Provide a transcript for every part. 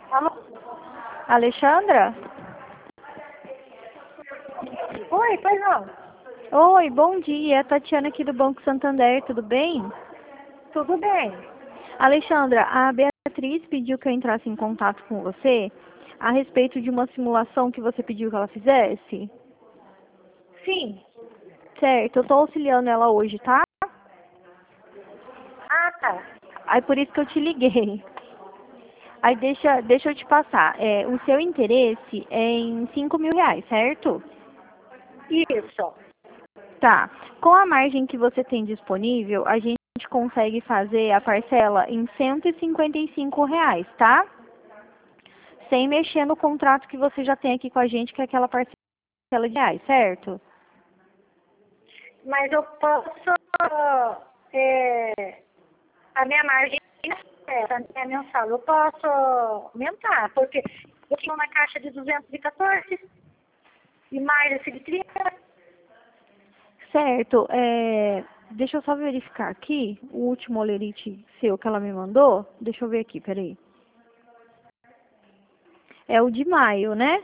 Alô? Alexandra? Oi, pois não. Oi, bom dia. É a Tatiana aqui do Banco Santander, tudo bem? Tudo bem? Alexandra, a Beatriz pediu que eu entrasse em contato com você a respeito de uma simulação que você pediu que ela fizesse. Sim. Certo, eu tô auxiliando ela hoje, tá? Ah, tá. Aí por isso que eu te liguei. Aí deixa eu te passar. O seu interesse é em R$ 5.000, certo? Isso. Tá. Com a margem que você tem disponível, a gente consegue fazer a parcela em R$ 155, tá? Sem mexer no contrato que você já tem aqui com a gente, que é aquela parcela de reais, certo? Mas eu posso... a minha margem é a minha mensal. Eu posso aumentar, porque eu tinha uma caixa de 214 e mais esse de 30. Certo. Deixa eu só verificar aqui o último olerite seu que ela me mandou. Deixa eu ver aqui, peraí. É o de maio, né?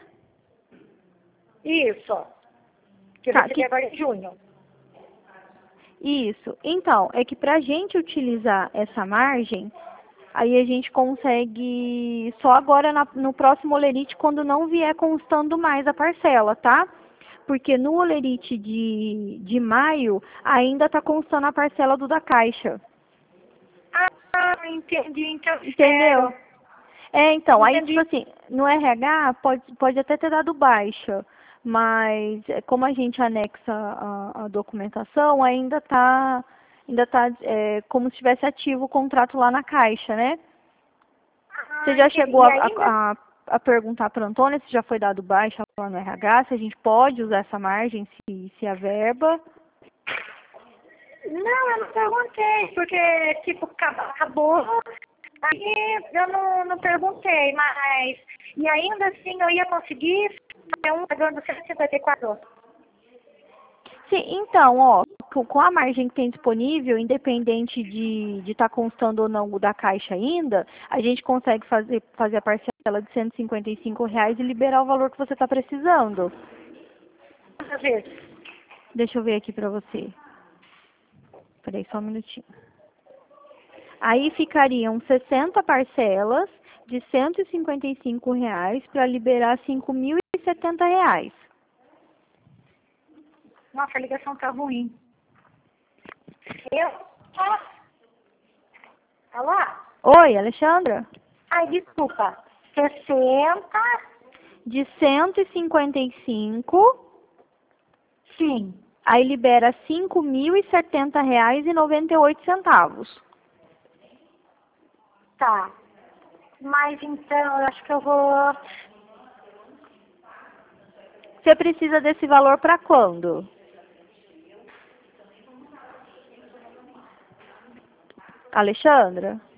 Isso. Que eu Tá, recebi agora em junho. isso. Então, é que pra gente utilizar essa margem, aí a gente consegue só agora no próximo olerite quando não vier constando mais a parcela, tá? Porque no olerite de maio ainda tá constando a parcela do da Caixa. Ah, entendi. Então, Entendeu? Então, aí tipo entendi. assim, no RH pode até ter dado baixa, mas como a gente anexa a documentação, ainda tá como se estivesse ativo o contrato lá na Caixa, né? Você Ah, já entendi. chegou E ainda... a perguntar para a Antônia se já foi dado baixa lá no RH, se a gente pode usar essa margem, se a verba. Não, eu não perguntei, porque, tipo, acabou. Aí eu não perguntei, mas... E ainda assim eu ia conseguir fazer um pagando 154. Sim, então, ó, com a margem que tem disponível, independente de estar constando ou não o da Caixa ainda, a gente consegue fazer a parcela de R$ 155 e liberar o valor que você está precisando. Quantas vezes? Deixa eu ver aqui para você. Peraí, só um minutinho. Aí ficariam 60 parcelas de R$ 155 para liberar R$ 5.070. Nossa, a ligação tá ruim. Eu... Ah, alô? Oi, Alexandra? Ai, desculpa. 60? De 155, Sim. aí libera R$ 5.070,98. Tá. Mas então, eu acho que eu vou... Você precisa desse valor para quando? Alexandra?